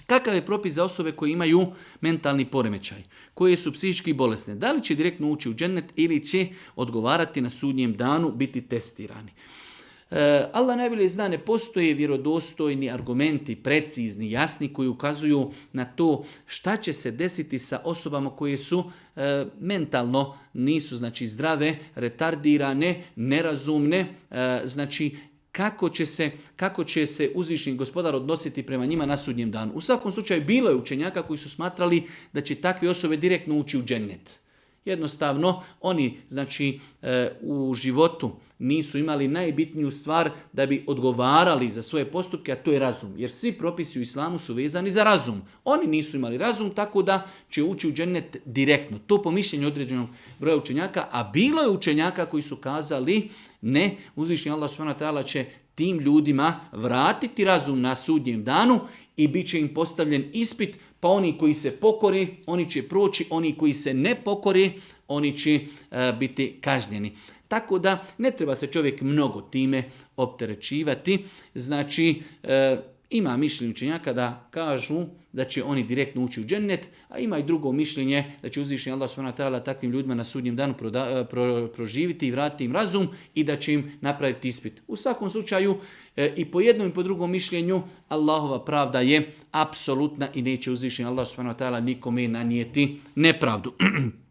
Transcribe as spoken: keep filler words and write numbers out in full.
Kakav je propis za osobe koje imaju mentalni poremećaj, koje su psihički bolesne? Da li će direktno ući u džennet ili će odgovarati na sudnjem danu, biti testirani? E, Allah najbolje zna, ne postoje vjerodostojni argumenti, precizni, jasni, koji ukazuju na to šta će se desiti sa osobama koje su e, mentalno nisu znači zdrave, retardirane, nerazumne, e, znači kako će se, kako će se uzvišeni gospodar odnositi prema njima na sudnjem danu. U svakom slučaju bilo je učenjaka koji su smatrali da će takve osobe direktno ući u džennet. Jednostavno, oni znači e, u životu nisu imali najbitniju stvar da bi odgovarali za svoje postupke, a to je razum. Jer svi propisi u islamu su vezani za razum. Oni nisu imali razum, tako da će ući u džennet direktno. To po mišljenju određenog broja učenjaka, a bilo je učenjaka koji su kazali ne, uzvišeni Allah subhanahu wa ta'ala će tim ljudima vratiti razum na sudnjem danu i bit će im postavljen ispit, pa oni koji se pokori, oni će proći, oni koji se ne pokori, oni će uh, biti kažnjeni. Tako da ne treba se čovjek mnogo time opterećivati. Znači, uh, ima mišljenje učenjaka da kažu da će oni direktno ući u džennet, a ima i drugo mišljenje da će uzvišeni Allah subhanahu wa ta'ala takvim ljudima na sudnjem danu proda, pro, proživiti i vratiti im razum i da će im napraviti ispit. U svakom slučaju e, i po jednom i po drugom mišljenju Allahova pravda je apsolutna i neće uzvišeni Allah subhanahu wa ta'ala nikome nanijeti nepravdu.